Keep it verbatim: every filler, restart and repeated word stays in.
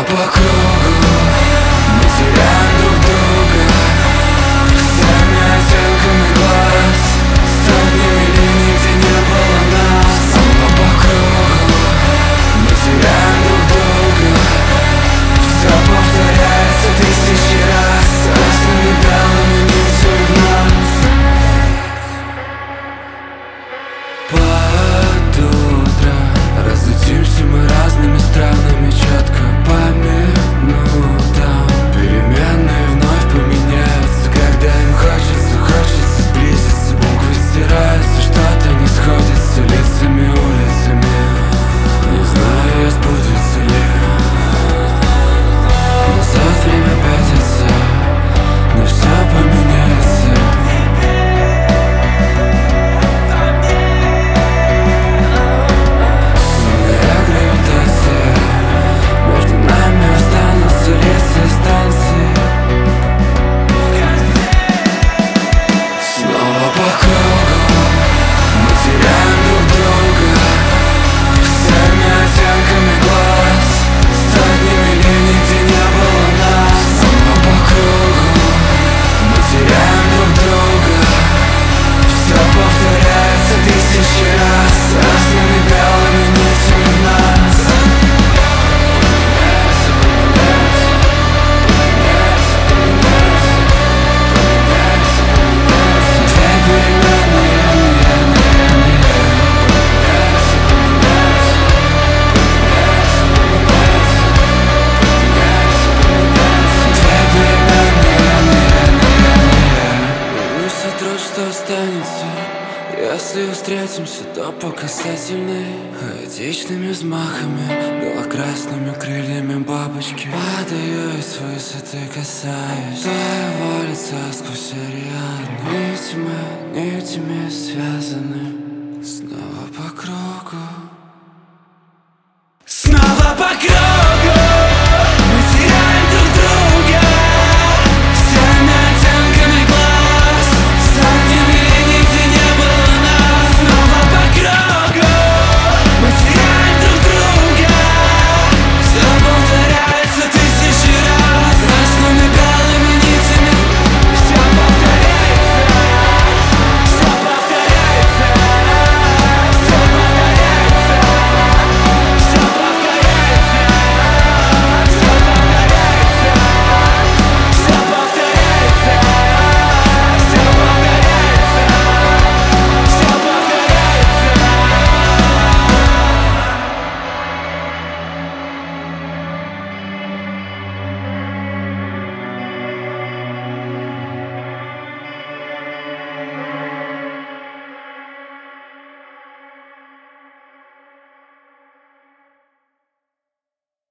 по кругу, мы теряем друг друга всеми оттенками глаз, сотнями линий, где не было нас. Снова по кругу, мы теряем друг друга. Все повторяется тысячи раз, красными белыми нитью в нас. Под утро разлетимся мы разными странами, четко по минутам. Переменные вновь поменяются, когда им хочется, хочется сблизиться. Буквы стираются, что-то не сходится лицами, улицами. Не знаю, сбудется ли. Назад время пятится, но все поменяется. Сильная гравитация, между нами останутся лица и станции. Снова по кругу, мы теряем друг друга всеми оттенками глаз, сотнями линий, где не было нас. Снова по кругу, мы теряем друг друга. Все повторяется тысячи раз, красными белыми нитями в нас. Две переменные. Все труд, что останется, если встретимся, то по касательной. Хаотичными взмахами, белокрасными крыльями бабочки падаю и с высоты касаюсь твоего лица сквозь Ариадну. Нитями, нитями связаны.